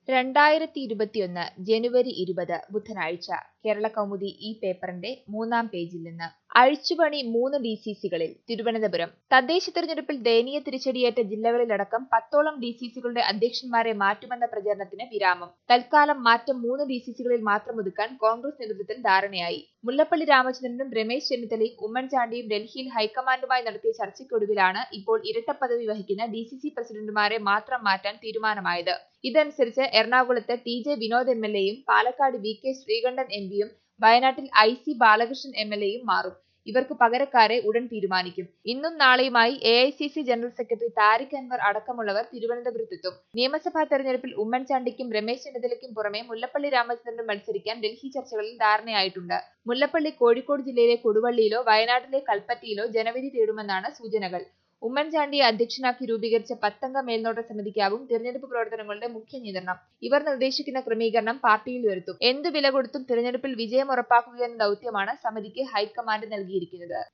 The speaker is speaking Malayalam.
2021 ജനുവരി 20 ബുധനാഴ്ച കേരളകൗമുദി ഈ പേപ്പറിന്റെ 3-ാം പേജിൽ നിന്ന് അഴിച്ചുപണി 3 ഡിസിസികളിൽ തിരുവനന്തപുരം തദ്ദേശ തെരഞ്ഞെടുപ്പിൽ ദയനീയ തിരിച്ചടിയേറ്റ ജില്ലകളിലടക്കം 10ഓളം ഡിസിസികളുടെ അധ്യക്ഷന്മാരെ മാറ്റുമെന്ന പ്രചരണത്തിന് വിരാമം. തൽക്കാലം മാറ്റം 3 ഡിസിസികളിൽ മാത്രം ഒതുക്കാൻ കോൺഗ്രസ് നേതൃത്വത്തിൽ ധാരണയായി. മുല്ലപ്പള്ളി രാമചന്ദ്രനും രമേശ് ചെന്നിത്തലയും ഉമ്മൻചാണ്ടിയും ഡൽഹിയിൽ ഹൈക്കമാൻഡുമായി നടത്തിയ ചർച്ചയ്ക്കൊടുവിലാണ് ഇപ്പോൾ ഇരട്ടപ്പദവി വഹിക്കുന്ന ഡിസിസി പ്രസിഡന്റുമാരെ മാത്രം മാറ്റാൻ തീരുമാനമായത്. ഇതനുസരിച്ച് എറണാകുളത്ത് ടി.ജെ. വിനോദ് എം.എൽ.എയും പാലക്കാട് വി.കെ. ശ്രീകണ്ഠൻ എം.പിയും വയനാട്ടിൽ ഐ.സി. ബാലകൃഷ്ണൻ എം.എൽ.എയും മാറും. ഇവർക്ക് പകരക്കാരെ ഉടൻ തീരുമാനിക്കും. ഇന്നും നാളെയുമായി AICC general secretary Tariq Anwar അടക്കമുള്ളവർ തിരുവനന്തപുരത്തെത്തും. നിയമസഭാ തെരഞ്ഞെടുപ്പിൽ ഉമ്മൻചാണ്ടിക്കും രമേശ് ചെന്നിത്തലയ്ക്കും പുറമെ മുല്ലപ്പള്ളി രാമചന്ദ്രനും മത്സരിക്കാൻ ഡൽഹി ചർച്ചകളിൽ ധാരണയായിട്ടുണ്ട്. മുല്ലപ്പള്ളി കോഴിക്കോട് ജില്ലയിലെ കൊടുവള്ളിയിലോ വയനാട്ടിലെ കൽപ്പറ്റയിലോ ജനവിധി തേടുമെന്നാണ് സൂചനകൾ. ഉമ്മൻചാണ്ടിയെ അധ്യക്ഷനാക്കി രൂപീകരിച്ച 10-അംഗ മേൽനോട്ട സമിതിക്കാവും തിരഞ്ഞെടുപ്പ് പ്രവർത്തനങ്ങളുടെ മുഖ്യ നിയന്ത്രണം. ഇവർ നിർദ്ദേശിക്കുന്ന ക്രമീകരണം പാർട്ടിയിൽ വരുത്തും. എന്തു വില കൊടുത്തും തിരഞ്ഞെടുപ്പിൽ വിജയം ഉറപ്പാക്കുകയെന്ന ദൗത്യമാണ് സമിതിക്ക് ഹൈക്കമാൻഡ് നൽകിയിരിക്കുന്നത്.